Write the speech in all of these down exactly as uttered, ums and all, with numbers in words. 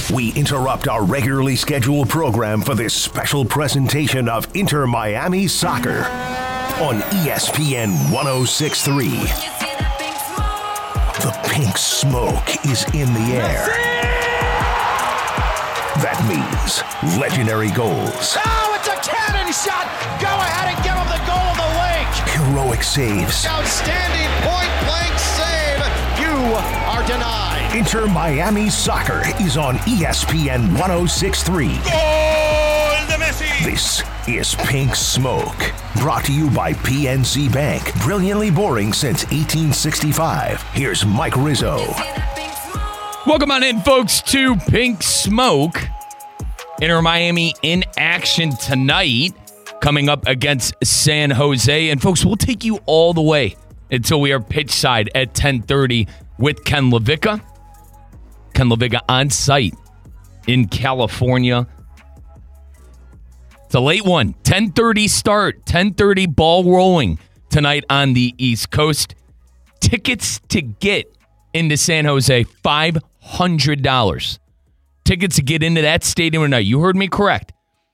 We interrupt our regularly scheduled program for this special presentation of Inter Miami Soccer on E S P N ten sixty-three. The pink smoke is in the air. That means legendary goals. Oh, it's a cannon shot! Go ahead and give him the goal of the week! Heroic saves. Outstanding point-blank save. You are denied. Inter Miami Soccer is on E S P N ten sixty-three. Gol de Messi! This is Pink Smoke, brought to you by P N C Bank. Brilliantly boring since eighteen sixty-five. Here's Mike Rizzo. Welcome on in, folks, to Pink Smoke. Inter Miami in action tonight, coming up against San Jose. And, folks, we'll take you all the way until we are pitch side at ten thirty with Ken LaVicka. Ken LaVicka on site in California. It's a late one. ten thirty start. ten thirty ball rolling tonight on the East Coast. Tickets to get into San Jose, five hundred dollars. Tickets to get into that stadium tonight. You heard me correct.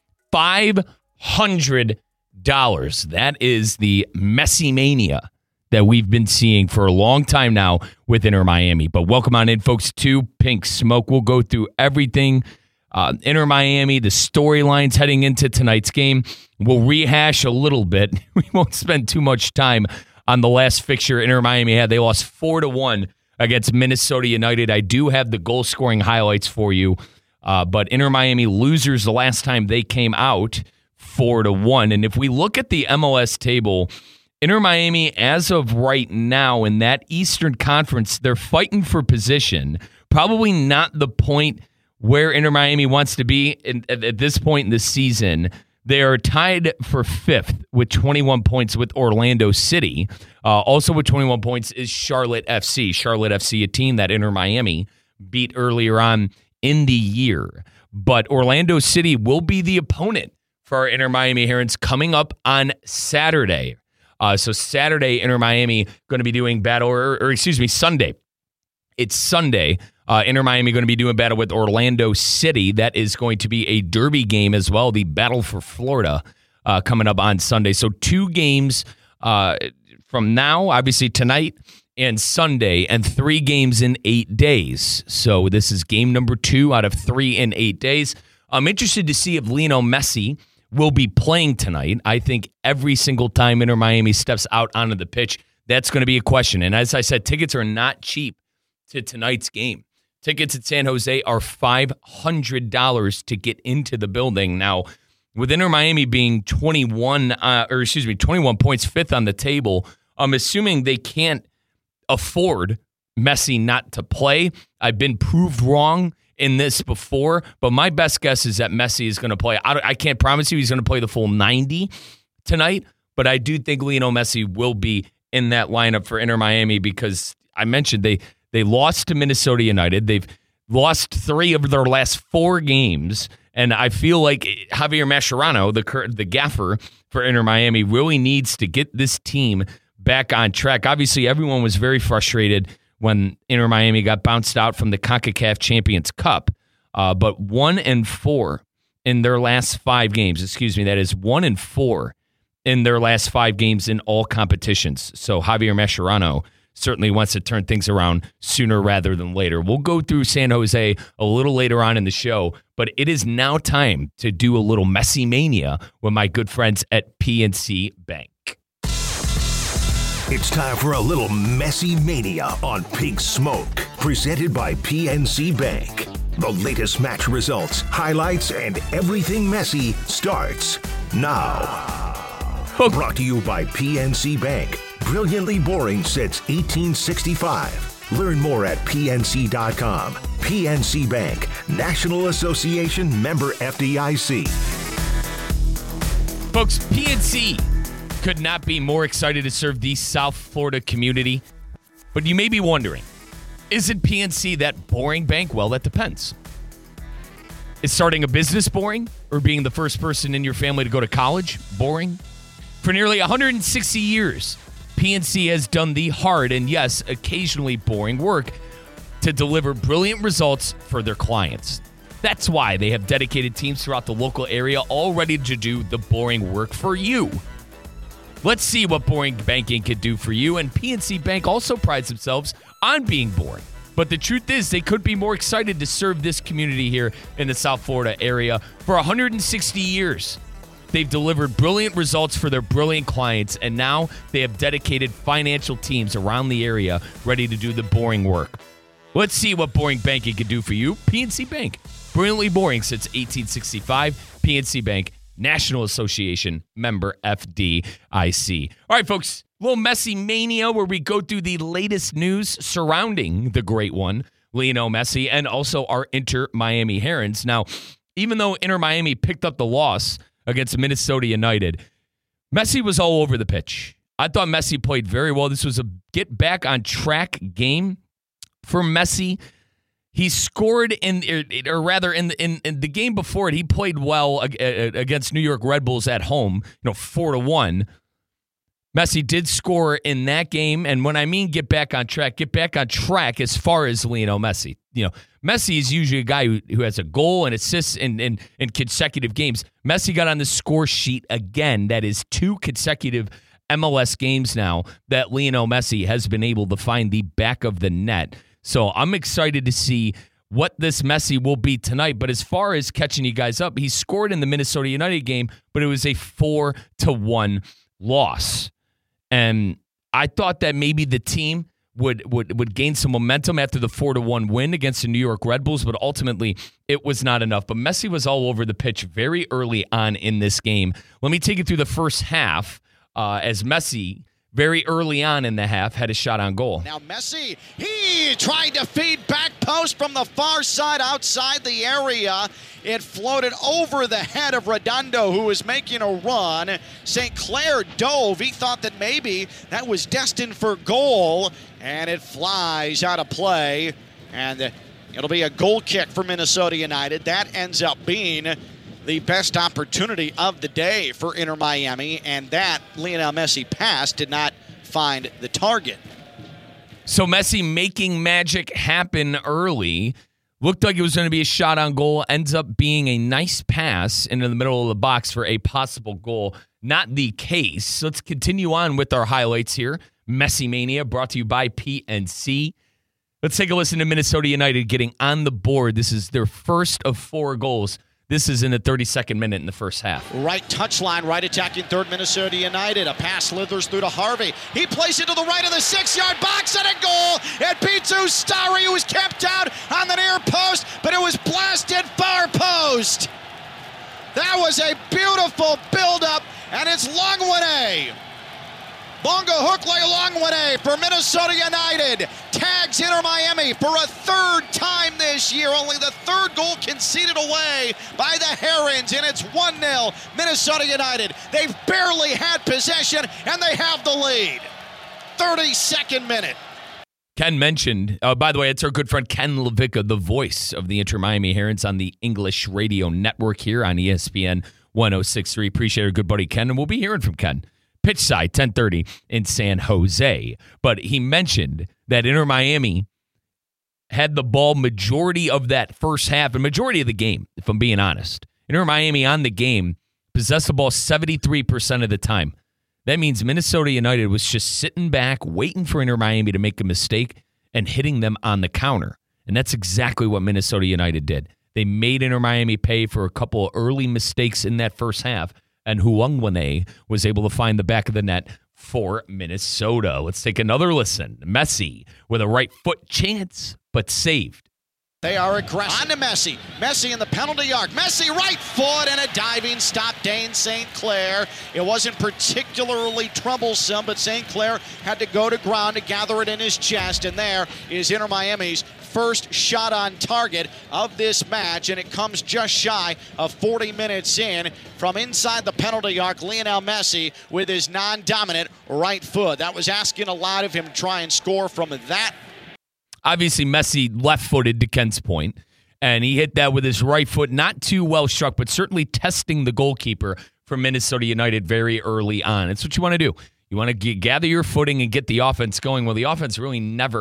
five hundred dollars. That is the Messi mania that we've been seeing for a long time now with Inter Miami. But welcome on in, folks, to Pink Smoke. We'll go through everything. Uh, Inter Miami, the storylines heading into tonight's game. We'll rehash a little bit. We won't spend too much time on the last fixture Inter Miami had. They lost four to one against Minnesota United. I do have the goal-scoring highlights for you. Uh, but Inter Miami losers the last time they came out, four to one. And if we look at the M L S table, Inter Miami, as of right now, in that Eastern Conference, they're fighting for position. Probably not the point where Inter Miami wants to be in, at, at this point in the season. They are tied for fifth with twenty-one points with Orlando City. Uh, also with twenty-one points is Charlotte F C. Charlotte F C, a team that Inter Miami beat earlier on in the year. But Orlando City will be the opponent for our Inter Miami Herons coming up on Saturday. Uh, so Saturday, Inter Miami going to be doing battle, or, or excuse me, Sunday. It's Sunday. Uh, Inter Miami going to be doing battle with Orlando City. That is going to be a derby game as well, the Battle for Florida uh, coming up on Sunday. So two games uh, from now, obviously tonight and Sunday, and three games in eight days. So this is game number two out of three in eight days. I'm interested to see if Lionel Messi will be playing tonight. I think every single time Inter Miami steps out onto the pitch, that's going to be a question. And as I said, tickets are not cheap to tonight's game. Tickets at San Jose are five hundred dollars to get into the building. Now, with Inter Miami being twenty-one, uh, or excuse me, twenty-one points, fifth on the table, I'm assuming they can't afford Messi not to play. I've been proved wrong in this before, but my best guess is that Messi is going to play. I, I can't promise you he's going to play the full ninety tonight, but I do think Lionel Messi will be in that lineup for Inter Miami because I mentioned they they lost to Minnesota United. They've lost three of their last four games, and I feel like Javier Mascherano, the the gaffer for Inter Miami, really needs to get this team back on track. Obviously, everyone was very frustrated when Inter Miami got bounced out from the CONCACAF Champions Cup. Uh, but one and four in their last five games. Excuse me, that is one and four in their last five games in all competitions. So Javier Mascherano certainly wants to turn things around sooner rather than later. We'll go through San Jose a little later on in the show, but it is now time to do a little Messi mania with my good friends at P N C Bank. It's time for a little Messi mania on Pink Smoke, presented by P N C Bank. The latest match results, highlights, and everything Messi starts now. Brought to you by P N C Bank. Brilliantly boring since eighteen sixty-five. Learn more at P N C dot com. P N C Bank, National Association member F D I C. Folks, P N C could not be more excited to serve the South Florida community. But you may be wondering, isn't P N C that boring bank? Well, that depends. Is starting a business boring? Or being the first person in your family to go to college boring? For nearly one hundred sixty years, P N C has done the hard and, yes, occasionally boring work to deliver brilliant results for their clients. That's why they have dedicated teams throughout the local area all ready to do the boring work for you. Let's see what boring banking could do for you. And P N C Bank also prides themselves on being boring. But the truth is, they could be more excited to serve this community here in the South Florida area for one hundred sixty years. They've delivered brilliant results for their brilliant clients, and now they have dedicated financial teams around the area ready to do the boring work. Let's see what boring banking can do for you. P N C Bank. Brilliantly boring since eighteen sixty-five. P N C Bank, National Association, member F D I C. All right, folks, a little Messi mania where we go through the latest news surrounding the great one, Lionel Messi, and also our Inter Miami Herons. Now, even though Inter Miami picked up the loss against Minnesota United, Messi was all over the pitch. I thought Messi played very well. This was a get back on track game for Messi. He scored in, or rather, in the, in, in the game before it, he played well against New York Red Bulls at home, you know, four to one. Messi did score in that game, and when I mean get back on track, get back on track as far as Lionel Messi. You know, Messi is usually a guy who, who has a goal and assists in, in, in consecutive games. Messi got on the score sheet again. That is two consecutive M L S games now that Lionel Messi has been able to find the back of the net. So I'm excited to see what this Messi will be tonight. But as far as catching you guys up, he scored in the Minnesota United game, but it was a four to one loss. And I thought that maybe the team would would would gain some momentum after the four to one win against the New York Red Bulls, but ultimately it was not enough. But Messi was all over the pitch very early on in this game. Let me take you through the first half uh, as Messi very early on in the half had a shot on goal. Now Messi, he tried to feed back post from the far side outside the area. It floated over the head of Redondo, who was making a run. Saint Clair dove. He thought that maybe that was destined for goal, and it flies out of play. And it'll be a goal kick for Minnesota United. That ends up being the best opportunity of the day for Inter Miami, and that Lionel Messi pass did not find the target. So Messi making magic happen early. Looked like it was going to be a shot on goal. Ends up being a nice pass into the middle of the box for a possible goal. Not the case. Let's continue on with our highlights here. Messi Mania brought to you by P N C. Let's take a listen to Minnesota United getting on the board. This is their first of four goals. This is in the thirty-second minute in the first half. Right touchline, right attacking third, Minnesota United. A pass slithers through to Harvey. He plays it to the right of the six-yard box and a goal. It beats Ustari, who was kept out on the near post, but it was blasted far post. That was a beautiful build-up, and it's Longwood. Bongo Hookley Longwood for Minnesota United. Tags Inter Miami for a third time this year. Only the third goal conceded away by the Herons, and it's one nil Minnesota United. They've barely had possession, and they have the lead. thirty-second minute. Ken mentioned, uh, by the way, it's our good friend Ken LaVicka, the voice of the Inter Miami Herons on the English radio network here on E S P N one oh six point three. Appreciate our good buddy Ken, and we'll be hearing from Ken. Pitch side, ten thirty in San Jose. But he mentioned that Inter Miami had the ball majority of that first half and majority of the game, if I'm being honest. Inter Miami on the game possessed the ball seventy-three percent of the time. That means Minnesota United was just sitting back, waiting for Inter Miami to make a mistake and hitting them on the counter. And that's exactly what Minnesota United did. They made Inter Miami pay for a couple of early mistakes in that first half, and Huangwane was able to find the back of the net for Minnesota. Let's take another listen. Messi with a right foot chance, but saved. They are aggressive. On to Messi. Messi in the penalty arc. Messi right foot and a diving stop. Dane Saint Clair. It wasn't particularly troublesome, but Saint Clair had to go to ground to gather it in his chest. And there is Inter Miami's first shot on target of this match, and it comes just shy of forty minutes in from inside the penalty arc. Lionel Messi with his non-dominant right foot. That was asking a lot of him to try and score from that. Obviously, Messi left-footed to Ken's point, and he hit that with his right foot. Not too well struck, but certainly testing the goalkeeper for Minnesota United very early on. It's what you want to do. You want to g- gather your footing and get the offense going. Well, the offense really never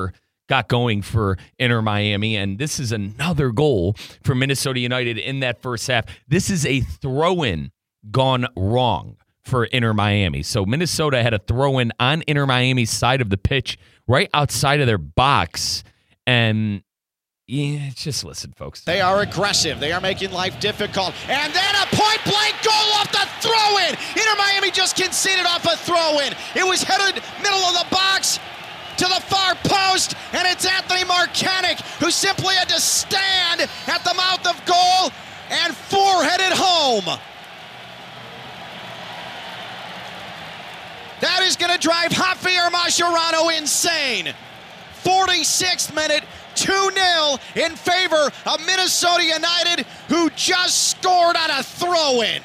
got going for Inter Miami, and this is another goal for Minnesota United in that first half. This is a throw-in gone wrong for Inter Miami. So Minnesota had a throw-in on Inter Miami's side of the pitch, right outside of their box, and yeah, just listen, folks. They are aggressive. They are making life difficult. And then a point-blank goal off the throw-in. Inter Miami just conceded off a throw-in. It was headed middle of the box to the far post, and it's Anthony Marcanic who simply had to stand at the mouth of goal and forehead it home. That is going to drive Javier Mascherano insane. forty-sixth minute, two nil in favor of Minnesota United, who just scored on a throw-in.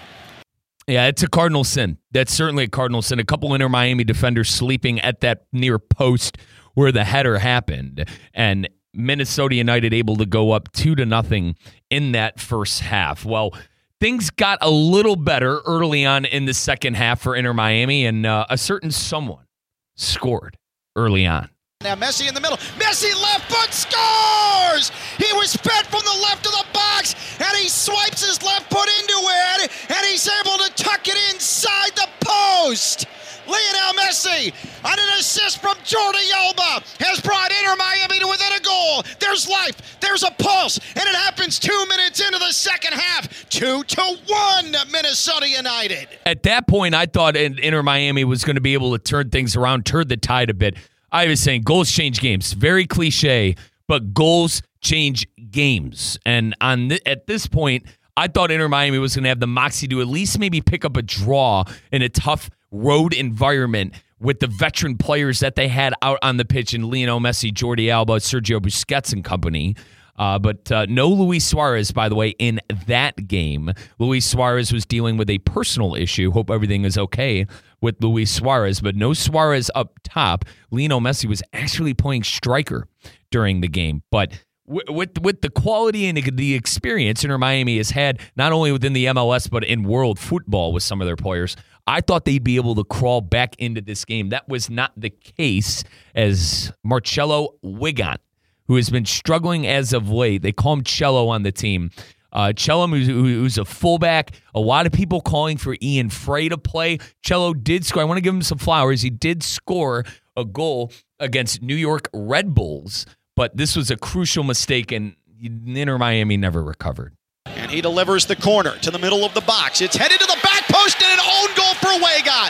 Yeah, it's a cardinal sin. That's certainly a cardinal sin. A couple Inter Miami defenders sleeping at that near post where the header happened, and Minnesota United able to go up two to nothing in that first half. Well, things got a little better early on in the second half for Inter Miami, and uh, a certain someone scored early on. Now Messi in the middle. Messi left foot scores! He was fed from the left of the box, and he swipes his left foot into it, and he's able to tuck it inside the post. Lionel Messi, on an assist from Jordi Alba, has brought Inter Miami to within a goal. There's life, there's a pulse, and it happens two minutes into the second half. Two to one, Minnesota United. At that point, I thought Inter Miami was going to be able to turn things around, turn the tide a bit. I was saying goals change games. Very cliche, but goals change games. And on th- at this point, I thought Inter Miami was going to have the moxie to at least maybe pick up a draw in a tough road environment with the veteran players that they had out on the pitch in Lionel Messi, Jordi Alba, Sergio Busquets and company. Uh, but uh, no Luis Suarez, by the way, in that game. Luis Suarez was dealing with a personal issue. Hope everything is okay with Luis Suarez, but no Suarez up top. Lionel Messi was actually playing striker during the game. But w- with with the quality and the experience Inter Miami has had, not only within the M L S, but in world football with some of their players, I thought they'd be able to crawl back into this game. That was not the case, as Marcelo Wigan, who has been struggling as of late. They call him Cello on the team. Uh, Cello, who's, who's a fullback. A lot of people calling for Ian Frey to play. Cello did score. I want to give him some flowers. He did score a goal against New York Red Bulls, but this was a crucial mistake, and Inter Miami never recovered. And he delivers the corner to the middle of the box. It's headed to the back post, and an own goal for Wegan.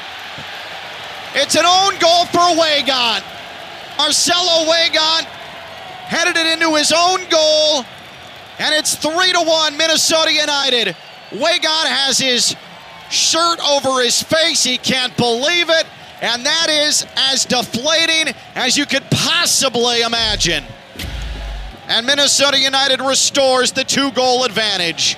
It's an own goal for Wegan. Marcelo Wegan headed it into his own goal, and it's three to one Minnesota United. Wegan has his shirt over his face. He can't believe it, and that is as deflating as you could possibly imagine. And Minnesota United restores the two-goal advantage.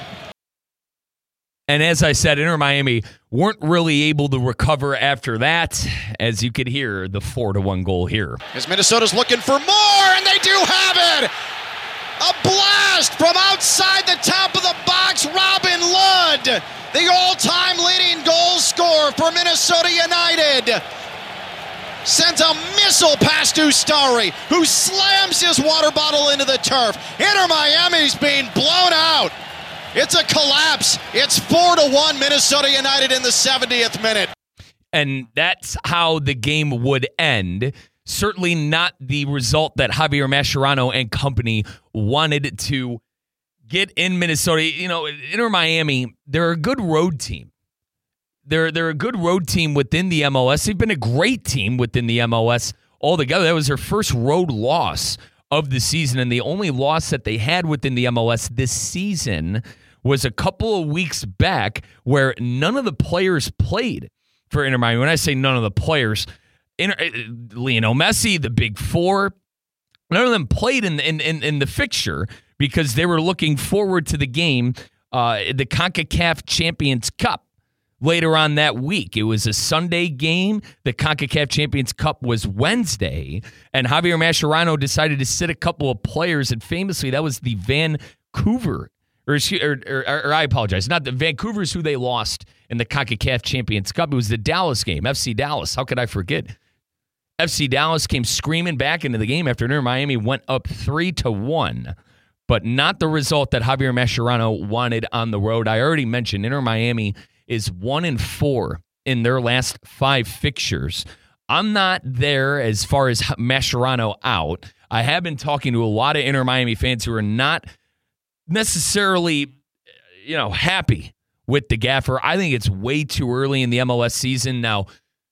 And as I said, Inter Miami weren't really able to recover after that, as you could hear the four to one goal here. As Minnesota's looking for more, and they do have it! A blast from outside the top of the box, Robin Ludd, the all-time leading goal scorer for Minnesota United, sends a missile past Ustari, who slams his water bottle into the turf. Inter Miami's being blown out. It's a collapse. It's four to one Minnesota United in the seventieth minute. And that's how the game would end. Certainly not the result that Javier Mascherano and company wanted to get in Minnesota. You know, Inter Miami, they're a good road team. They're they're a good road team within the M L S. They've been a great team within the M L S altogether. That was their first road loss of the season, and the only loss that they had within the M L S this season was a couple of weeks back where none of the players played for Inter Miami. When I say none of the players, Inter, Lionel Messi, the Big Four, none of them played in, in, in, in the fixture because they were looking forward to the game, uh, the CONCACAF Champions Cup. Later on that week, it was a Sunday game. The CONCACAF Champions Cup was Wednesday, and Javier Mascherano decided to sit a couple of players, and famously, that was the Vancouver, or, or, or, or I apologize, not the Vancouver's who they lost in the CONCACAF Champions Cup. It was the Dallas game, F C Dallas. How could I forget? F C Dallas came screaming back into the game after Inter Miami went up three to one, but not the result that Javier Mascherano wanted on the road. I already mentioned Inter Miami is one and four in their last five fixtures. I'm not there as far as Mascherano out. I have been talking to a lot of Inter Miami fans who are not necessarily, you know, happy with the gaffer. I think it's way too early in the M L S season. Now,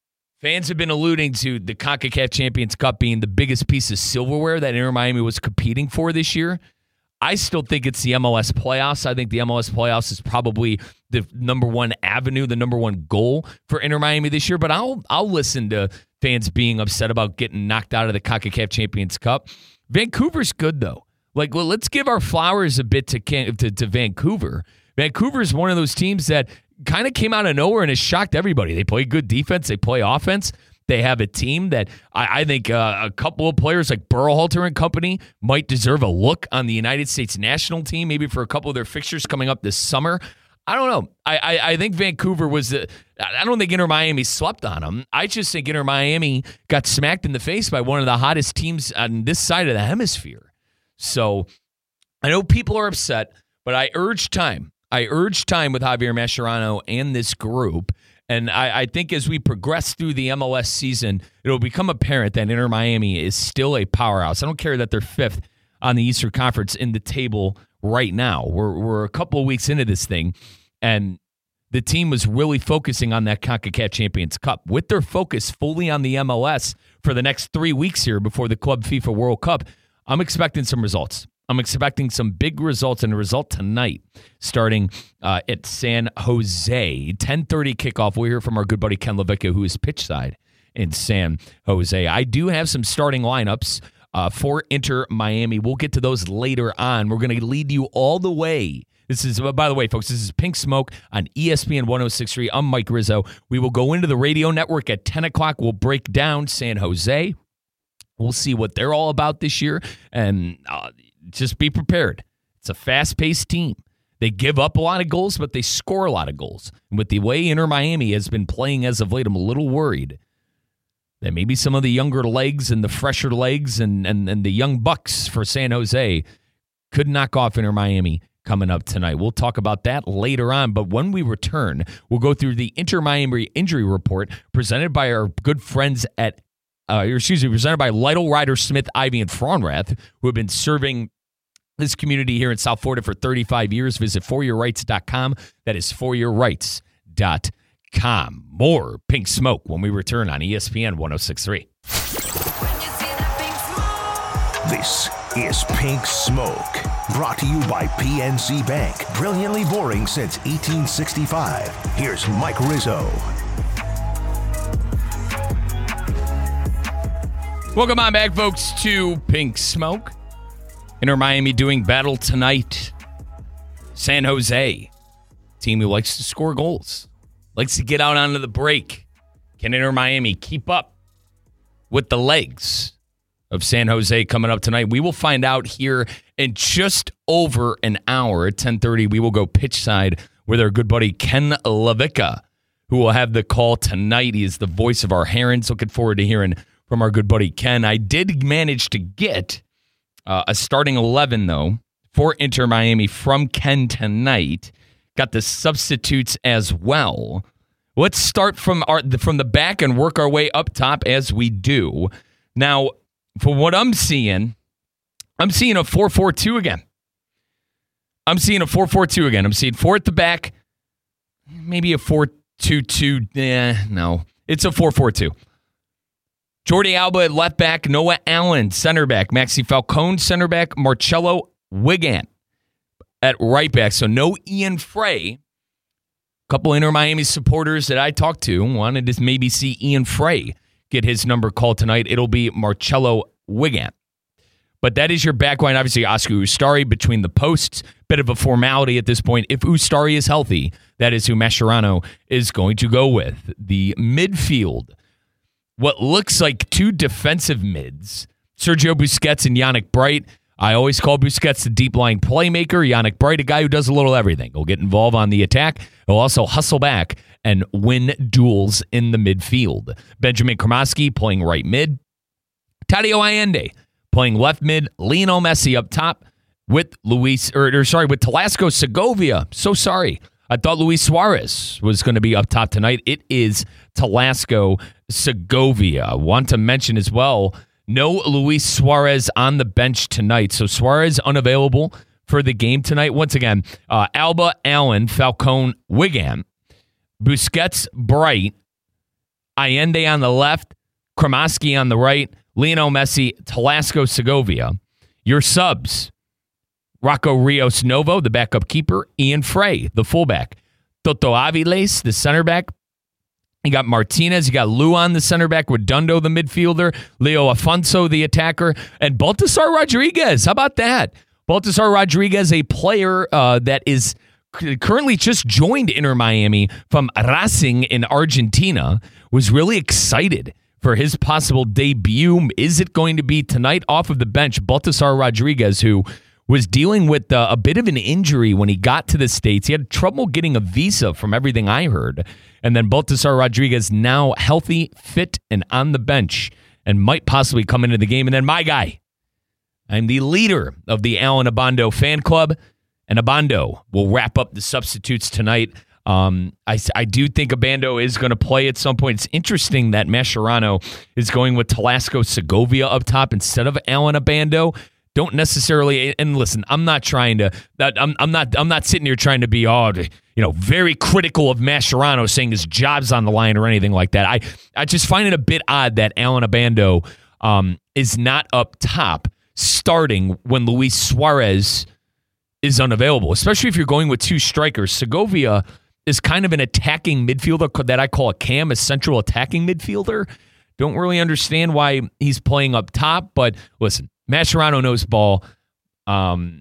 fans have been alluding to the CONCACAF Champions Cup being the biggest piece of silverware that Inter Miami was competing for this year. I still think it's the M L S playoffs. I think the M L S playoffs is probably the number one avenue, the number one goal for Inter Miami this year. But I'll I'll listen to fans being upset about getting knocked out of the CONCACAF Champions Cup. Vancouver's good, though. Like, well, let's give our flowers a bit to to, to Vancouver. Vancouver is one of those teams that kind of came out of nowhere and has shocked everybody. They play good defense. They play offense. They have a team that I, I think uh, a couple of players like Berhalter and company might deserve a look on the United States national team, maybe for a couple of their fixtures coming up this summer. I don't know. I, I, I think Vancouver was the, I don't think Inter Miami slept on them. I just think Inter Miami got smacked in the face by one of the hottest teams on this side of the hemisphere. So I know people are upset, but I urge time. I urge time with Javier Mascherano and this group. And I, I think as we progress through the M L S season, it'll become apparent that Inter Miami is still a powerhouse. I don't care that they're fifth on the Eastern Conference in the table right now. We're we're a couple of weeks into this thing, and the team was really focusing on that CONCACAF Champions Cup. With their focus fully on the M L S for the next three weeks here before the Club FIFA World Cup, I'm expecting some results. I'm expecting some big results, and a result tonight starting uh, at San Jose. ten thirty kickoff. We'll hear from our good buddy Ken Levicka, who is pitch side in San Jose. I do have some starting lineups uh, for Inter Miami. We'll get to those later on. We're going to lead you all the way. This is, by the way, folks, this is Pink Smoke on E S P N one oh six point three. I'm Mike Rizzo. We will go into the radio network at ten o'clock. We'll break down San Jose. We'll see what they're all about this year, and uh, just be prepared. It's a fast-paced team. They give up a lot of goals, but they score a lot of goals. And with the way Inter Miami has been playing as of late, I'm a little worried that maybe some of the younger legs and the fresher legs and, and, and the young bucks for San Jose could knock off Inter Miami coming up tonight. We'll talk about that later on, but when we return, we'll go through the Inter Miami injury report presented by our good friends at Uh, excuse me, presented by Lytle, Ryder, Smith, Ivy, and Fraunrath, who have been serving this community here in South Florida for thirty-five years. Visit for your rights dot com. That is for your rights dot com. More Pink Smoke when we return on E S P N one oh six point three. This is Pink Smoke, brought to you by P N C Bank. Brilliantly boring since eighteen sixty-five. Here's Mike Rizzo. Welcome on back, folks, to Pink Smoke. Inter Miami doing battle tonight. San Jose, team who likes to score goals, likes to get out onto the break. Can Inter Miami keep up with the legs of San Jose coming up tonight? We will find out here in just over an hour. At ten thirty, we will go pitch side with our good buddy Ken Levicka, who will have the call tonight. He is the voice of our Herons. Looking forward to hearing from our good buddy Ken. I did manage to get uh, a starting eleven, though, for Inter Miami from Ken tonight. Got the substitutes as well. Let's start from our from the back and work our way up top as we do. Now, for what I'm seeing, I'm seeing a four four two again. I'm seeing a four four two again. I'm seeing four at the back, maybe a four two two. Eh, no, it's a four four two. Jordi Alba at left back, Noah Allen, center back, Maxi Falcone, center back, Marcelo Wigand at right back. So no Ian Frey. A couple Inter Miami supporters that I talked to wanted to maybe see Ian Frey get his number called tonight. It'll be Marcelo Wigand. But that is your back line. Obviously, Oscar Ustari between the posts. Bit of a formality at this point. If Ustari is healthy, that is who Mascherano is going to go with. The midfield, what looks like two defensive mids, Sergio Busquets and Yannick Bright. I always call Busquets the deep line playmaker. Yannick Bright, a guy who does a little everything. He'll get involved on the attack. He'll also hustle back and win duels in the midfield. Benjamin Kremasky playing right mid. Tadeo Allende playing left mid. Lionel Messi up top with Luis, or, or sorry, with Telesco Segovia. So sorry. I thought Luis Suarez was going to be up top tonight. It is Telesco Segovia. I want to mention as well, no Luis Suarez on the bench tonight. So Suarez unavailable for the game tonight. Once again, uh, Alba, Allen, Falcone, Wigan, Busquets, Bright, Allende on the left, Kremasky on the right, Lionel Messi, Telesco Segovia. Your subs, Rocco Rios Novo, the backup keeper, Ian Frey, the fullback, Toto Aviles, the center back. You got Martinez, you got Luan, the center back, Redondo, the midfielder, Leo Afonso, the attacker, and Baltasar Rodriguez. How about that? Baltasar Rodriguez, a player uh, that is currently just joined Inter Miami from Racing in Argentina, was really excited for his possible debut. Is it going to be tonight off of the bench? Baltasar Rodriguez, who was dealing with uh, a bit of an injury when he got to the States. He had trouble getting a visa from everything I heard. And then Baltasar Rodriguez now healthy, fit, and on the bench and might possibly come into the game. And then my guy, I'm the leader of the Alan Abando fan club, and Abando will wrap up the substitutes tonight. Um, I, I do think Abando is going to play at some point. It's interesting that Mascherano is going with Telesco Segovia up top instead of Alan Abando. Don't necessarily, and listen, I'm not trying to, I'm, I'm not, I'm not sitting here trying to be, oh, you know, very critical of Mascherano, saying his job's on the line or anything like that. I, I just find it a bit odd that Alan Abando um, is not up top starting when Luis Suarez is unavailable, especially if you're going with two strikers. Segovia is kind of an attacking midfielder that I call a cam, a central attacking midfielder. Don't really understand why he's playing up top, but listen, Mascherano knows ball. Um,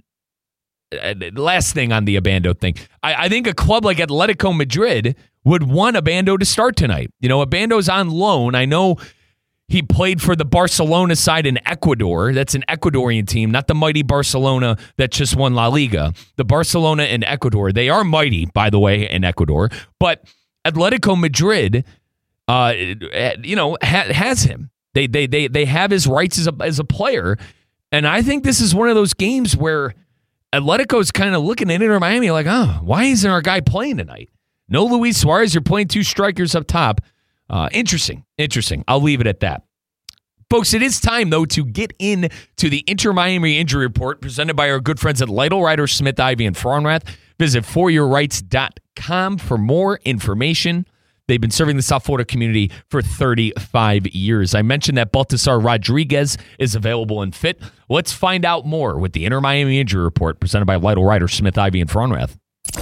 last thing on the Abando thing. I, I think a club like Atletico Madrid would want Abando to start tonight. You know, Abando's on loan. I know he played for the Barcelona side in Ecuador. That's an Ecuadorian team, not the mighty Barcelona that just won La Liga. The Barcelona in Ecuador. They are mighty, by the way, in Ecuador. But Atletico Madrid, uh, you know, ha- has him. They they they they have his rights as a as a player, and I think this is one of those games where Atletico's kind of looking at Inter Miami like, oh, why isn't our guy playing tonight? No Luis Suarez, you're playing two strikers up top. Uh, interesting, interesting. I'll leave it at that. Folks, it is time, though, to get in to the Inter Miami Injury Report presented by our good friends at Lytle, Ryder, Smith, Ivy, and Frauenrath. Visit for your rights dot com for more information. They've been serving the South Florida community for thirty-five years. I mentioned that Baltasar Rodriguez is available and fit. Let's find out more with the Inter Miami Injury Report presented by Lytle, Ryder, Smith, Ivy, and Frauenrath.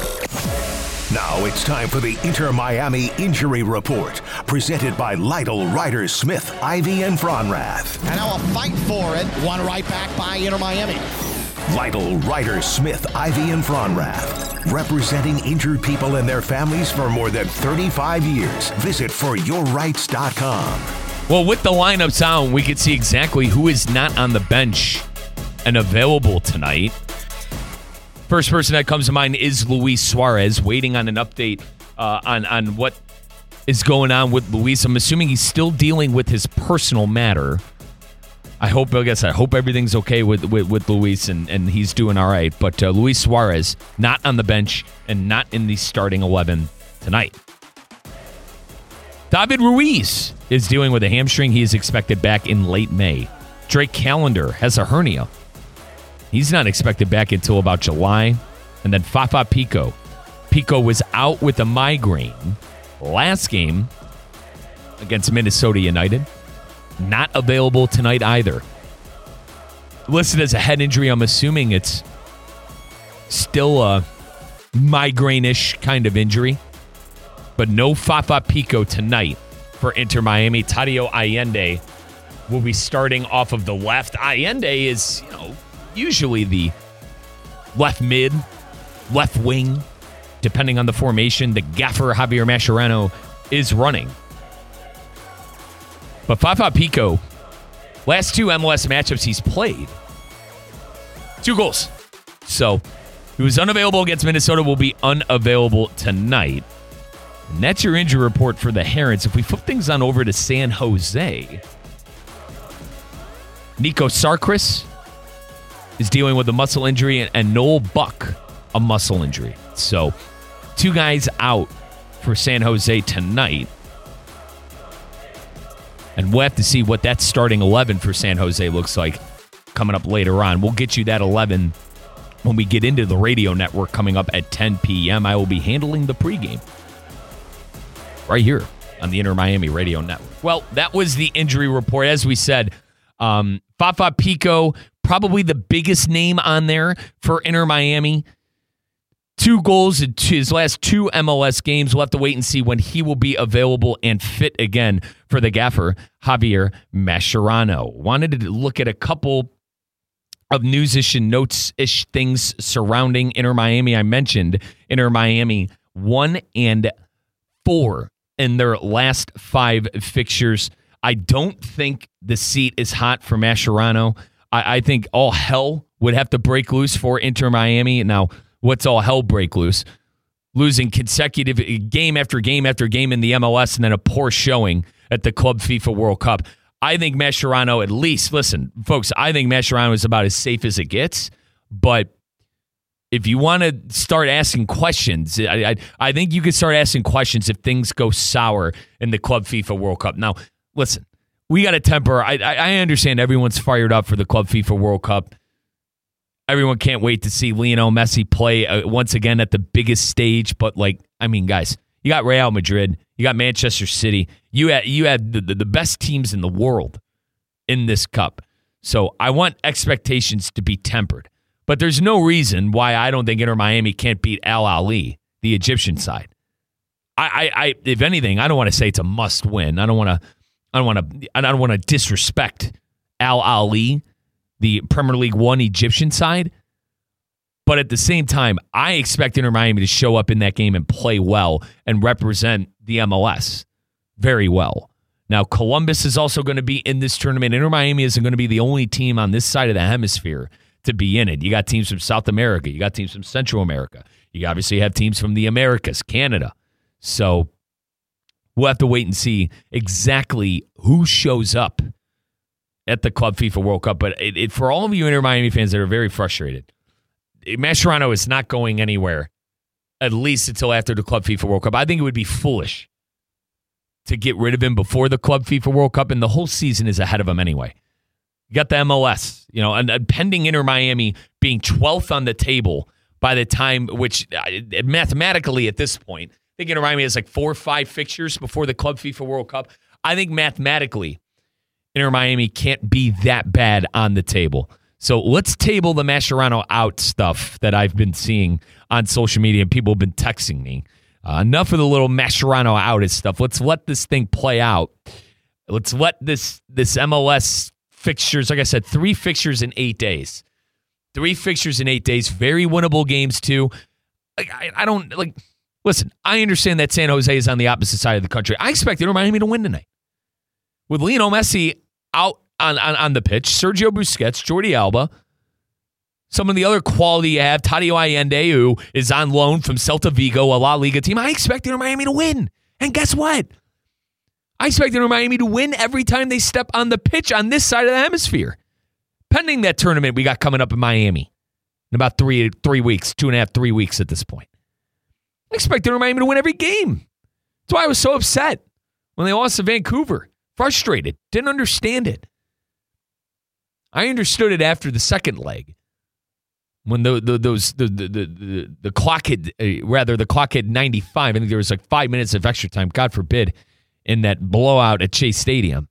Now it's time for the Inter Miami Injury Report, presented by Lytle, Ryder, Smith, Ivy, and Frauenrath. And now a fight for it, won right back by Inter Miami. Lytle, Ryder, Smith, Ivy, and Frauenrath, representing injured people and their families for more than thirty-five years. Visit for your rights dot com. Well, with the lineups out, we can see exactly who is not on the bench and available tonight. First person that comes to mind is Luis Suarez, waiting on an update uh, on, on what is going on with Luis. I'm assuming he's still dealing with his personal matter. I hope, I guess I hope everything's okay with, with, with Luis and, and he's doing all right. But uh, Luis Suarez, not on the bench and not in the starting eleven tonight. David Ruiz is dealing with a hamstring. He is expected back in late May. Drake Callender has a hernia. He's not expected back until about July. And then Fafa Pico. Pico was out with a migraine last game against Minnesota United. Not available tonight either. Listed as a head injury, I'm assuming it's still a migraine-ish kind of injury. But no Fafa Pico tonight for Inter Miami. Tadeo Allende will be starting off of the left. Allende is, you know, usually the left mid, left wing, depending on the formation the gaffer Javier Mascherano is running. But Fafa Pico, last two M L S matchups he's played, Two goals. So he was unavailable against Minnesota, will be unavailable tonight. And that's your injury report for the Herons. If we flip things on over to San Jose, Nico Sarkis is dealing with a muscle injury, and, and Noel Buck, a muscle injury. So two guys out for San Jose tonight. And we'll have to see what that starting eleven for San Jose looks like coming up later on. We'll get you that eleven when we get into the radio network coming up at ten p.m. I will be handling the pregame right here on the Inter Miami Radio Network. Well, that was the injury report. As we said, um, Fafa Pico, probably the biggest name on there for Inter Miami. Two goals in his last two M L S games. We'll have to wait and see when he will be available and fit again for the gaffer, Javier Mascherano. Wanted to look at a couple of news-ish and notes-ish things surrounding Inter Miami. I mentioned Inter Miami one and four in their last five fixtures. I don't think the seat is hot for Mascherano. I, I think all hell would have to break loose for Inter Miami. Now, what's all hell break loose? Losing consecutive game after game after game in the M L S and then a poor showing at the Club FIFA World Cup. I think Mascherano, at least, listen, folks, I think Mascherano is about as safe as it gets. But if you want to start asking questions, I, I, I think you could start asking questions if things go sour in the Club FIFA World Cup. Now, listen, we got to temper. I, I, I understand everyone's fired up for the Club FIFA World Cup. Everyone can't wait to see Lionel Messi play uh, once again at the biggest stage. But, like, I mean, guys, you got Real Madrid. You got Manchester City. You had, you had the, the, the best teams in the world in this cup. So I want expectations to be tempered. But there's no reason why I don't think Inter Miami can't beat Al Ahly, the Egyptian side. I, I, I if anything, I don't want to say it's a must win. I don't want to I don't want to I don't want to disrespect Al Ahly, the Premier League One Egyptian side. But at the same time, I expect Inter Miami to show up in that game and play well and represent the M L S very well. Now, Columbus is also going to be in this tournament. Inter Miami isn't going to be the only team on this side of the hemisphere to be in it. You got teams from South America. You got teams from Central America. You obviously have teams from the Americas, Canada. So we'll have to wait and see exactly who shows up at the Club FIFA World Cup. But it, it, for all of you Inter Miami fans that are very frustrated, Mascherano is not going anywhere, at least until after the Club FIFA World Cup. I think it would be foolish to get rid of him before the Club FIFA World Cup, and the whole season is ahead of him anyway. You got the M L S, you know, and, and pending Inter Miami being twelfth on the table by the time, which uh, mathematically at this point, I think Inter Miami has like four or five fixtures before the Club FIFA World Cup. I think mathematically, Inter Miami can't be that bad on the table. So let's table the Mascherano out stuff that I've been seeing on social media and people have been texting me. Uh, enough of the little Mascherano out stuff. Let's let this thing play out. Let's let this this M L S fixtures, like I said, three fixtures in eight days. Three fixtures in eight days. Very winnable games, too. Like, I, I don't, like, listen, I understand that San Jose is on the opposite side of the country. I expect Inter Miami to win tonight. With Lionel Messi out on, on, on the pitch, Sergio Busquets, Jordi Alba, some of the other quality you have, Tadio Allende, who is on loan from Celta Vigo, a La Liga team. I expect Inter Miami to win. And guess what? I expect Inter Miami to win every time they step on the pitch on this side of the hemisphere. Pending that tournament we got coming up in Miami in about three three weeks, two and a half, three weeks at this point. I expect Inter Miami to win every game. That's why I was so upset when they lost to Vancouver. Frustrated. Didn't understand it. I understood it after the second leg. When the, the those the the the, the clock hit, uh, rather the clock hit ninety-five. I think there was like five minutes of extra time. God forbid, in that blowout at Chase Stadium.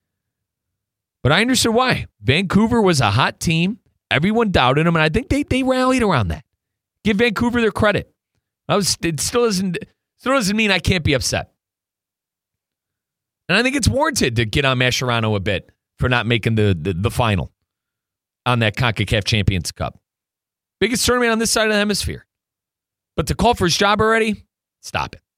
But I understood why. Vancouver was a hot team. Everyone doubted them, and I think they they rallied around that. Give Vancouver their credit. I was it still doesn't still doesn't mean I can't be upset. And I think it's warranted to get on Mascherano a bit for not making the the, the final on that CONCACAF Champions Cup. Biggest tournament on this side of the hemisphere. But to call for his job already, stop it.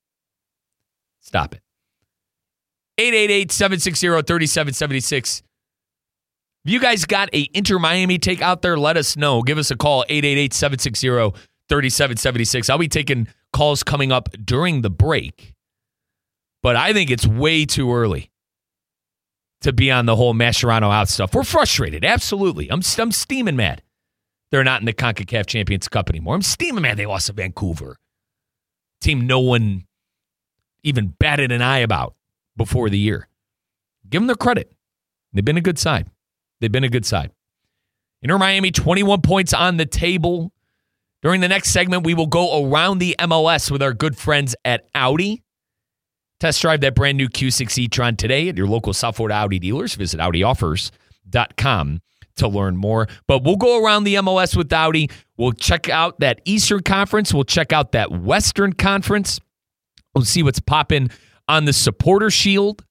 Stop it. eight eight eight, seven six zero, three seven seven six If you guys got a Inter Miami take out there, let us know. Give us a call, eight eight eight, seven six zero, three seven seven six. I'll be taking calls coming up during the break. But I think it's way too early to be on the whole Mascherano out stuff. We're frustrated, absolutely. I'm, I'm steaming mad. They're not in the CONCACAF Champions Cup anymore. I'm steaming mad they lost to Vancouver. Team no one even batted an eye about before the year. Give them their credit. They've been a good side. They've been a good side. Inter Miami, twenty-one points on the table. During the next segment, we will go around the M L S with our good friends at Audi. Test drive that brand new Q six e-tron today at your local South Florida Audi dealers. Visit Audi Offers dot com to learn more. But we'll go around the M L S with Audi. We'll check out that Eastern Conference. We'll check out that Western Conference. We'll see what's popping on the Supporter Shield.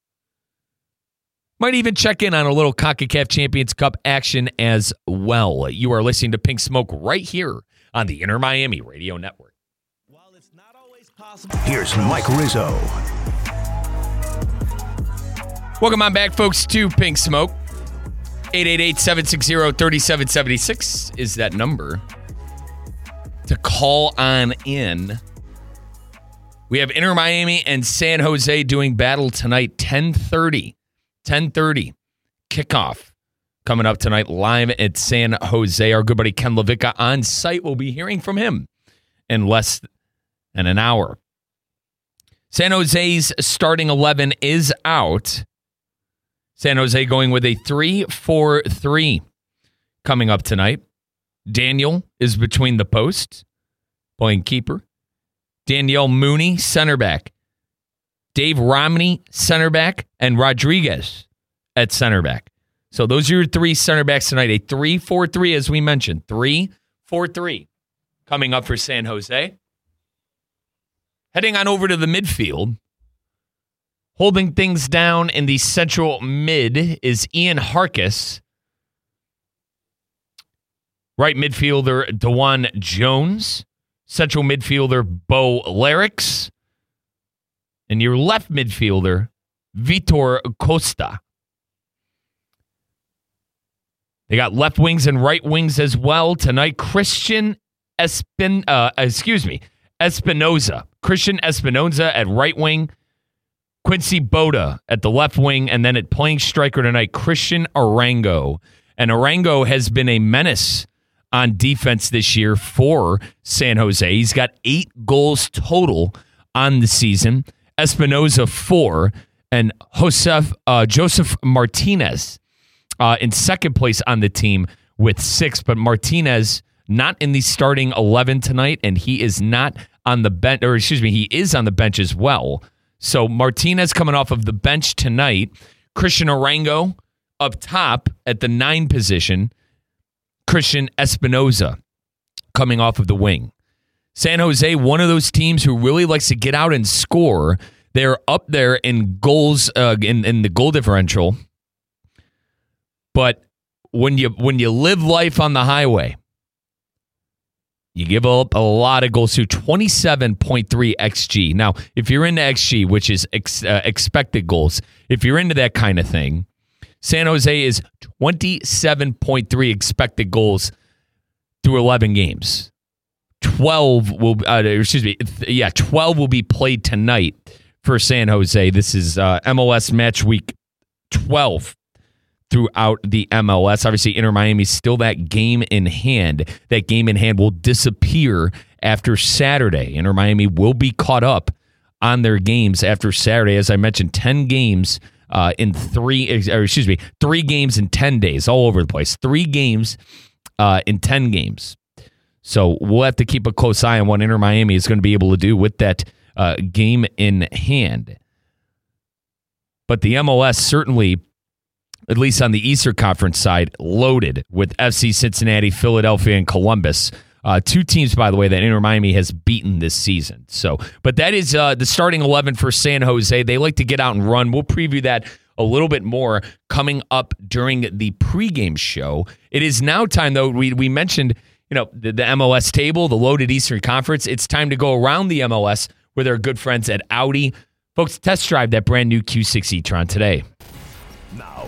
Might even check in on a little CONCACAF Champions Cup action as well. You are listening to Pink Smoke right here on the Inter Miami Radio Network. While it's not always possible. Here's Mike Rizzo. Welcome on back, folks, to Pink Smoke. eight eight eight, seven six zero, three seven seven six is that number to call on in. We have Inter Miami and San Jose doing battle tonight, ten thirty. ten thirty kickoff coming up tonight live at San Jose. Our good buddy Ken Levicka on site. We'll be hearing from him in less than an hour. San Jose's starting eleven is out. San Jose going with a three four three coming up tonight. Daniel is between the posts, playing keeper. Danielle Mooney, center back. Dave Romney, center back, and Rodriguez at center back. So those are your three center backs tonight. A three four three, as we mentioned. three four three coming up for San Jose. Heading on over to the midfield. Holding things down in the central mid is Ian Harkis. Right midfielder, DeJuan Jones. Central midfielder, Bo Larix. And your left midfielder, Vitor Costa. They got left wings and right wings as well tonight. Christian Espin, uh, excuse me, Espinoza. Christian Espinoza at right wing. Quincy Boda at the left wing. And then at playing striker tonight, Christian Arango. And Arango has been a menace on defense this year for San Jose. He's got eight goals total on the season. Espinoza, four, and Josef, uh, Joseph Martinez uh, in second place on the team with six. But Martinez not in the starting eleven tonight, and he is not on the bench, or excuse me, he is on the bench as well. So Martinez coming off of the bench tonight. Christian Arango up top at the nine position. Christian Espinoza coming off of the wing. San Jose, one of those teams who really likes to get out and score. They're up there in goals, uh, in, in the goal differential. But when you when you live life on the highway, you give up a lot of goals to twenty-seven point three X G. Now, if you're into X G, which is ex, uh, expected goals, if you're into that kind of thing, San Jose is twenty-seven point three expected goals through eleven games. twelve will, uh, excuse me, yeah, twelve will be played tonight for San Jose. This is uh, M L S match week twelve throughout the M L S. Obviously, Inter Miami still that game in hand. That game in hand will disappear after Saturday. Inter Miami will be caught up on their games after Saturday. As I mentioned, ten games uh, in three, or excuse me, three games in ten days, all over the place. Three games uh, in ten games. So we'll have to keep a close eye on what Inter Miami is going to be able to do with that uh, game in hand. But the M L S certainly, at least on the Eastern Conference side, loaded with F C Cincinnati, Philadelphia, and Columbus. Uh, two teams, by the way, that Inter Miami has beaten this season. So, but that is uh, the starting eleven for San Jose. They like to get out and run. We'll preview that a little bit more coming up during the pregame show. It is now time, though. We we mentioned, you know, the, the M L S table, the loaded Eastern Conference. It's time to go around the M L S with our good friends at Audi. Folks, test drive that brand new Q six e-tron today. Now,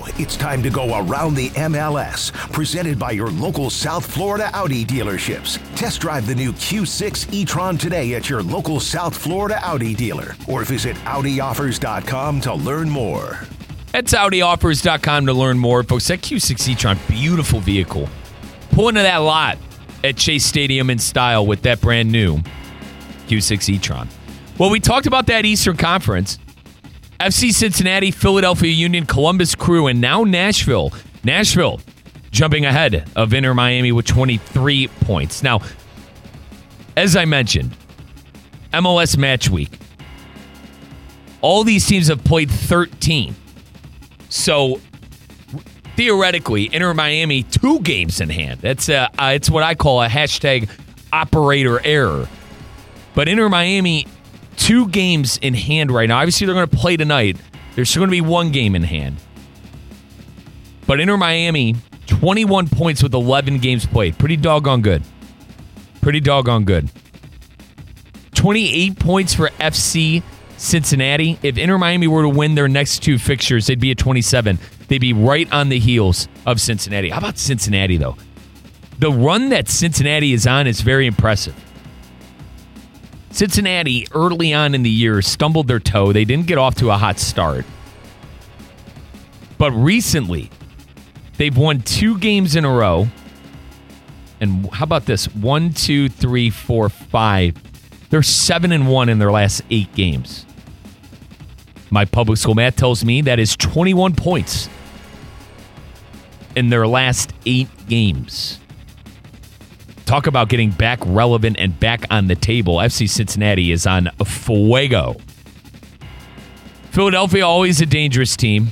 it's time to go around the M L S, presented by your local South Florida Audi dealerships. Test drive the new Q six e-tron today at your local South Florida Audi dealer, or visit Audi Offers dot com to learn more. That's Audi Offers dot com to learn more. Folks, that Q six e-tron, beautiful vehicle. Pull into that lot at Chase Stadium in style with that brand new Q six e-tron. Well, we talked about that Eastern Conference. F C Cincinnati, Philadelphia Union, Columbus Crew, and now Nashville. Nashville jumping ahead of Inter Miami with twenty-three points. Now, as I mentioned, M L S Match Week. All these teams have played thirteen. So, theoretically, Inter Miami, two games in hand. That's a, uh, it's what I call a hashtag operator error. But Inter Miami, two games in hand right now. Obviously, they're going to play tonight. There's still going to be one game in hand. But Inter Miami, twenty-one points with eleven games played. Pretty doggone good. Pretty doggone good. twenty-eight points for F C Cincinnati. If Inter Miami were to win their next two fixtures, they'd be at twenty-seven. They'd be right on the heels of Cincinnati. How about Cincinnati, though? The run that Cincinnati is on is very impressive. Cincinnati, early on in the year, stumbled their toe. They didn't get off to a hot start. But recently, they've won two games in a row. And how about this? One, two, three, four, five. They're seven and one in their last eight games. My public school math tells me that is twenty-one points in their last eight games. Talk about getting back relevant and back on the table. F C Cincinnati is on fuego. Philadelphia, always a dangerous team.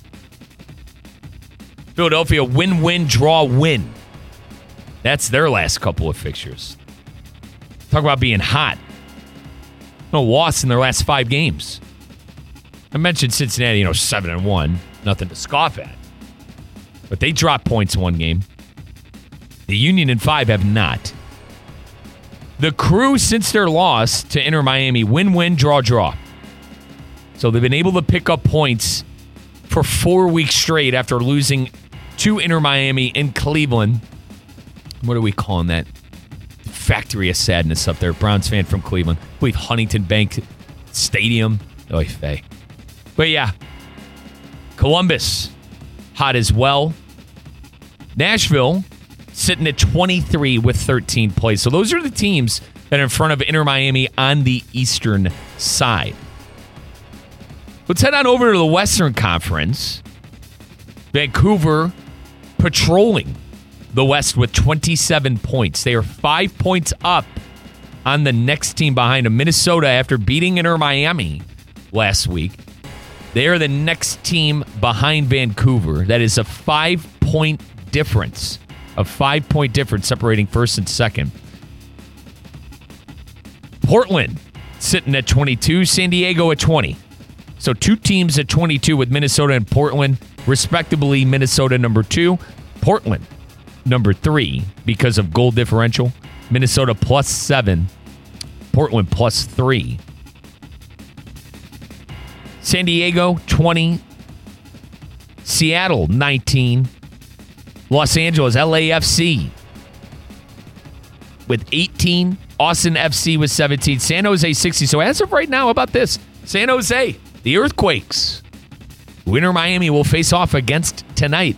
Philadelphia, win, win, draw, win. That's their last couple of fixtures. Talk about being hot. No loss in their last five games. I mentioned Cincinnati, you know, seven and one. Nothing to scoff at. But they dropped points in one game. The Union and five have not. The Crew, since their loss to Inter Miami, win-win, draw-draw. So they've been able to pick up points for four weeks straight after losing to Inter Miami in Cleveland. What are we calling that? Factory of sadness up there. Browns fan from Cleveland. I believe Huntington Bank Stadium. Oy vey. But yeah, Columbus, hot as well. Nashville, sitting at twenty-three with thirteen plays. So those are the teams that are in front of Inter Miami on the eastern side. Let's head on over to the Western Conference. Vancouver patrolling the West with twenty-seven points. They are five points up on the next team behind them. Minnesota, after beating Inter Miami last week, they are the next team behind Vancouver. That is a five-point difference. A five-point difference separating first and second. Portland sitting at twenty-two. San Diego at twenty. So two teams at twenty-two with Minnesota and Portland, respectively. Minnesota number two. Portland number three because of goal differential. Minnesota plus seven. Portland plus three. San Diego, twenty. Seattle, nineteen. Los Angeles, L A F C with eighteen. Austin F C with seventeen. San Jose, sixty. So as of right now, how about this? San Jose, the Earthquakes, who Inter Miami will face off against tonight.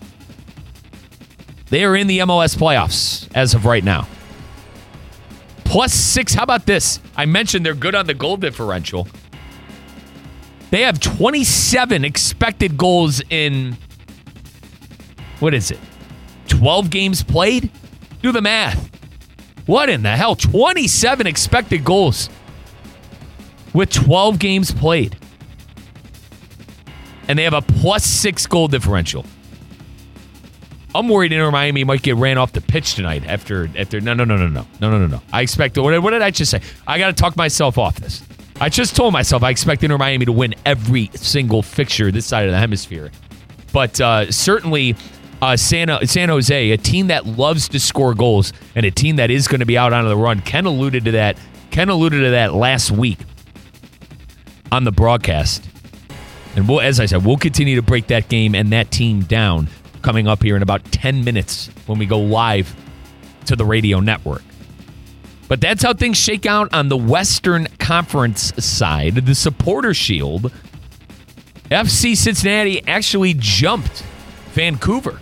They are in the M L S playoffs as of right now. Plus six. How about this? I mentioned they're good on the goal differential. They have twenty-seven expected goals in, what is it, twelve games played? Do the math. What in the hell? twenty-seven expected goals with twelve games played. And they have a plus six goal differential. I'm worried Inter Miami might get ran off the pitch tonight after, after no, no, no, no, no, no, no, no, no. I expect, what, what did I just say? I got to talk myself off this. I just told myself I expect Inter Miami to win every single fixture this side of the hemisphere. But uh, certainly uh, San, San Jose, a team that loves to score goals and a team that is going to be out on the run. Ken alluded to that. Ken alluded to that last week on the broadcast. And we'll, as I said, we'll continue to break that game and that team down coming up here in about ten minutes when we go live to the radio network. But that's how things shake out on the Western Conference side. The Supporter Shield, F C Cincinnati actually jumped Vancouver.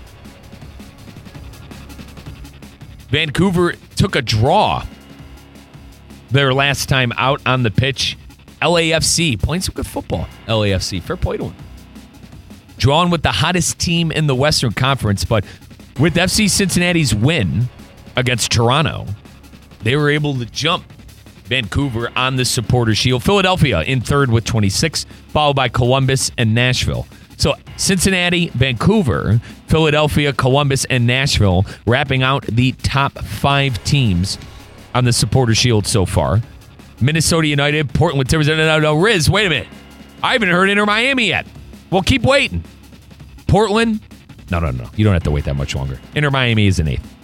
Vancouver took a draw their last time out on the pitch. L A F C playing some good football. L A F C, fair play to them. Drawn with the hottest team in the Western Conference, but with F C Cincinnati's win against Toronto, they were able to jump Vancouver on the Supporter Shield. Philadelphia in third with twenty-six, followed by Columbus and Nashville. So Cincinnati, Vancouver, Philadelphia, Columbus, and Nashville wrapping out the top five teams on the Supporter Shield so far. Minnesota United, Portland Timbers. No, no, no, Riz, wait a minute. I haven't heard Inter Miami yet. Well, keep waiting. Portland, no, no, no. You don't have to wait that much longer. Inter Miami is in eighth.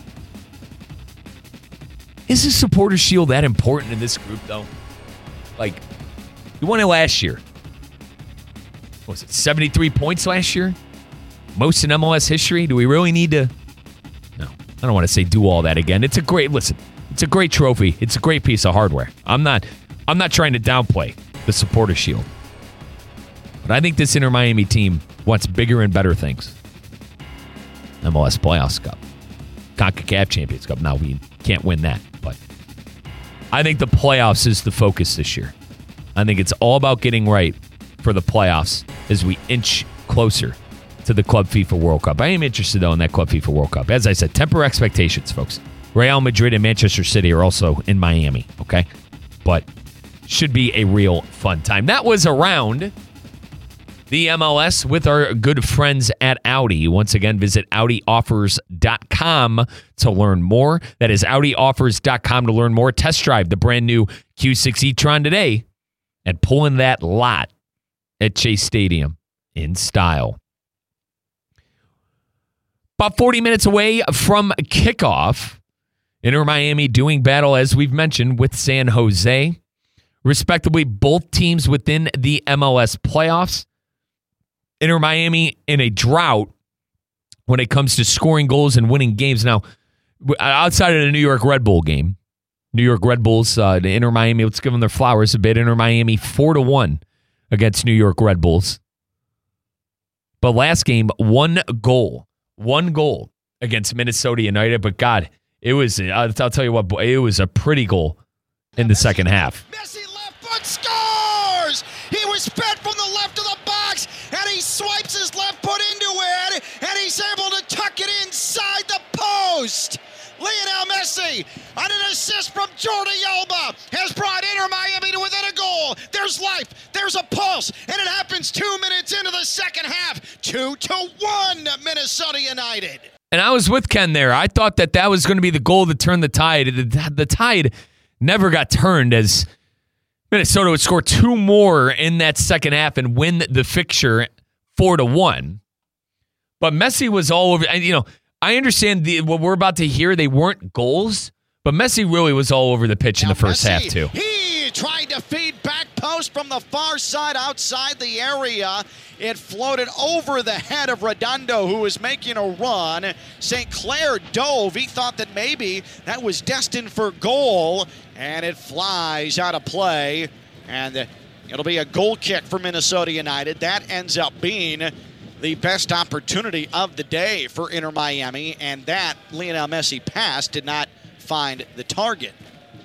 Is the Supporter Shield that important in this group, though? Like, you won it last year. What was it, seventy-three points last year? Most in M L S history? Do we really need to? No, I don't want to say do all that again. It's a great, listen, it's a great trophy. It's a great piece of hardware. I'm not, I'm not trying to downplay the Supporter Shield. But I think this Inter Miami team wants bigger and better things. M L S Playoffs Cup. CONCACAF Champions Cup. Now, we can't win that. But I think the playoffs is the focus this year. I think it's all about getting right for the playoffs as we inch closer to the Club FIFA World Cup. I am interested, though, in that Club FIFA World Cup. As I said, temper expectations, folks. Real Madrid and Manchester City are also in Miami, okay? But should be a real fun time. That was around the M L S with our good friends at Audi. Once again, visit Audi Offers dot com to learn more. That is Audi Offers dot com to learn more. Test drive the brand new Q six e-tron today and pull in that lot at Chase Stadium in style. About forty minutes away from kickoff, Inter Miami doing battle, as we've mentioned, with San Jose. Respectively, both teams within the M L S playoffs. Inter Miami in a drought when it comes to scoring goals and winning games. Now, outside of the New York Red Bull game, New York Red Bulls, uh, the Inter Miami, let's give them their flowers a bit. Inter Miami four to one against New York Red Bulls. But last game, one goal. One goal against Minnesota United. But God, it was, I'll, I'll tell you what, it was a pretty goal in the second half. Messi left foot scores! He was fed from the left of the box, and he swipes his left foot into it, and he's able to tuck it inside the post. Lionel Messi, on an assist from Jordi Alba, has brought Inter Miami to within a goal. There's life, there's a pulse, and it happens two minutes into the second half. Two to one, Minnesota United. And I was with Ken there. I thought that that was going to be the goal to turn the tide. The, the tide never got turned as Minnesota would score two more in that second half and win the fixture four to one. But Messi was all over. You know, I understand the, what we're about to hear. They weren't goals, but Messi really was all over the pitch now in the first Messi, half too. He tried to feed back post from the far side outside the area. It floated over the head of Redondo, who was making a run. Saint Clair dove. He thought that maybe that was destined for goal, and it flies out of play. And it'll be a goal kick for Minnesota United. That ends up being the best opportunity of the day for Inter Miami, and that Lionel Messi pass did not find the target.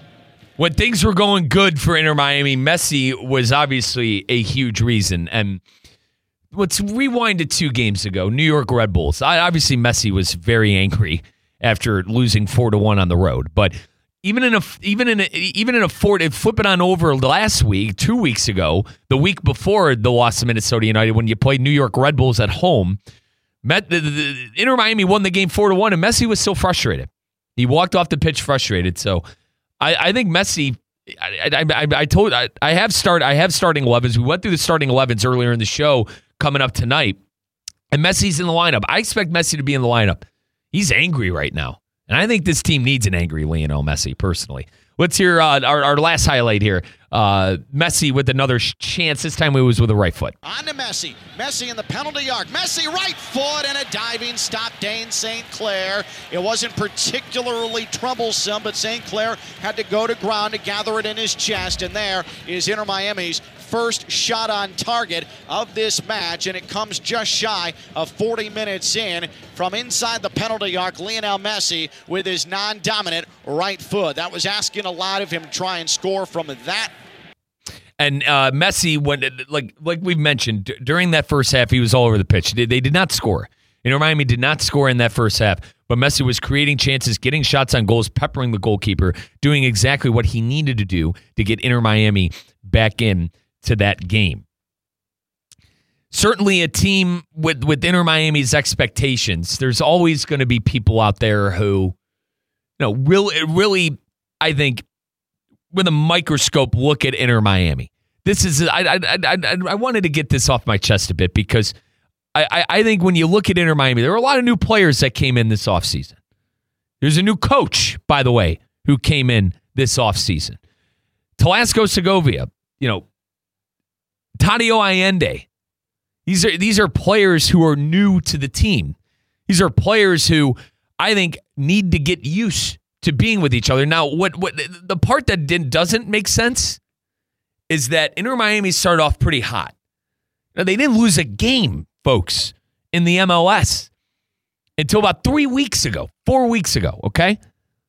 When things were going good for Inter Miami, Messi was obviously a huge reason. And let's rewind to two games ago, New York Red Bulls. Obviously, Messi was very angry after losing four to one on the road. But even in a even in a, even in a four, flip it on over last week, two weeks ago, the week before the loss to Minnesota United, when you played New York Red Bulls at home, Met, the, the, the Inter Miami won the game four to one, and Messi was so frustrated. He walked off the pitch frustrated. So I, I think Messi. I, I, I, I told I, I have start I have starting elevens. We went through the starting elevens earlier in the show. Coming up tonight, and Messi's in the lineup. I expect Messi to be in the lineup. He's angry right now, and I think this team needs an angry Lionel Messi, personally. Let's hear uh, our, our last highlight here. Uh, Messi with another sh- chance. This time it was with a right foot. On to Messi. Messi in the penalty arc. Messi right foot and a diving stop. Dayne Saint Clair. It wasn't particularly troublesome, but Saint Clair had to go to ground to gather it in his chest. And there is Inter Miami's first shot on target of this match, and it comes just shy of forty minutes in from inside the penalty arc. Lionel Messi with his non-dominant right foot. That was asking a lot of him to try and score from that. And uh, Messi, when like like we've mentioned, d- during that first half, he was all over the pitch. They, they did not score. Inter Miami did not score in that first half, but Messi was creating chances, getting shots on goals, peppering the goalkeeper, doing exactly what he needed to do to get Inter Miami back in to that game. Certainly a team with, with Inter Miami's expectations, there's always going to be people out there who, you know, really, really, I think, with a microscope, look at Inter Miami. This is, I, I, I, I wanted to get this off my chest a bit because I, I think when you look at Inter Miami, there are a lot of new players that came in this offseason. There's a new coach, by the way, who came in this offseason. Talasco Segovia, you know, Tadio Allende. These are these are players who are new to the team. These are players who I think need to get used to being with each other. Now, what what the part that didn't, doesn't make sense is that Inter Miami started off pretty hot. Now, they didn't lose a game, folks, in the M L S until about three weeks ago, four weeks ago, okay?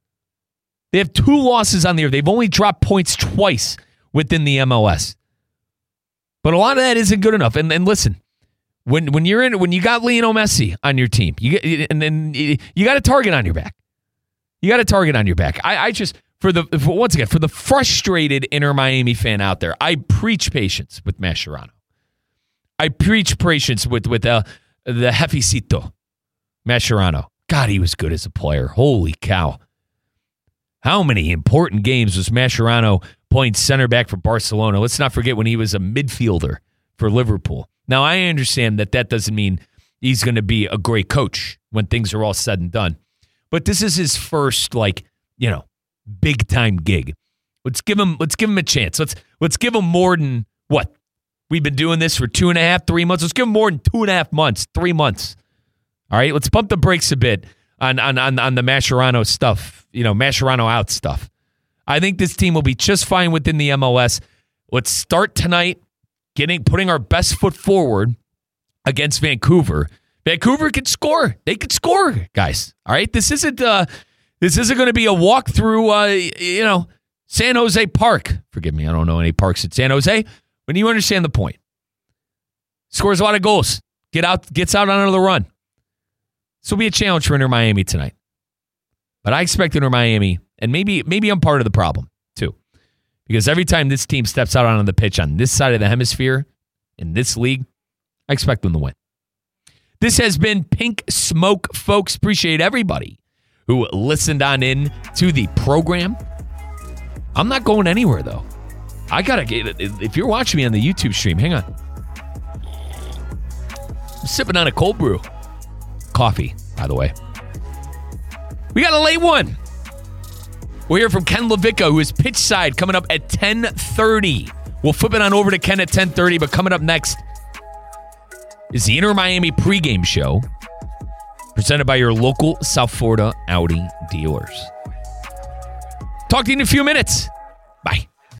They have two losses on the year. They've only dropped points twice within the M L S. But a lot of that isn't good enough. And, and listen, when when you're in, when you got Lionel Messi on your team, you get, and then you got a target on your back. You got a target on your back. I, I just for the for, once again for the frustrated Inter Miami fan out there, I preach patience with Mascherano. I preach patience with with uh, the Jefecito Mascherano. God, he was good as a player. Holy cow! How many important games was Mascherano playing center back for Barcelona? Let's not forget when he was a midfielder for Liverpool. Now, I understand that that doesn't mean he's going to be a great coach when things are all said and done. But this is his first, like, you know, big time gig. Let's give him let's give him a chance. Let's let's give him more than what? We've been doing this for two and a half, three months. Let's give him more than two and a half months, three months. All right, let's pump the brakes a bit on on on, on the Mascherano stuff, you know, Mascherano out stuff. I think this team will be just fine within the M L S. Let's start tonight, getting putting our best foot forward against Vancouver. Vancouver could score. They could score, guys. All right, this isn't uh, this isn't going to be a walk through, uh, you know, San Jose Park. Forgive me, I don't know any parks at San Jose, but you understand the point. Scores a lot of goals. Get out, gets out on another run. This will be a challenge for Inter Miami tonight. But I expect Inter Miami, and maybe maybe I'm part of the problem too, because every time this team steps out on the pitch on this side of the hemisphere in this league, I expect them to win. This has been Pink Smoke, folks. Appreciate everybody who listened on in to the program. I'm not going anywhere, though. I got to get it. If you're watching me on the YouTube stream, hang on. I'm sipping on a cold brew. Coffee, by the way. We got a late one. We'll hear from Ken Levica, who is pitch side, coming up at ten thirty. We'll flip it on over to Ken at ten thirty, but coming up next is the Inter Miami pregame show presented by your local South Florida Audi dealers. Talk to you in a few minutes. Bye.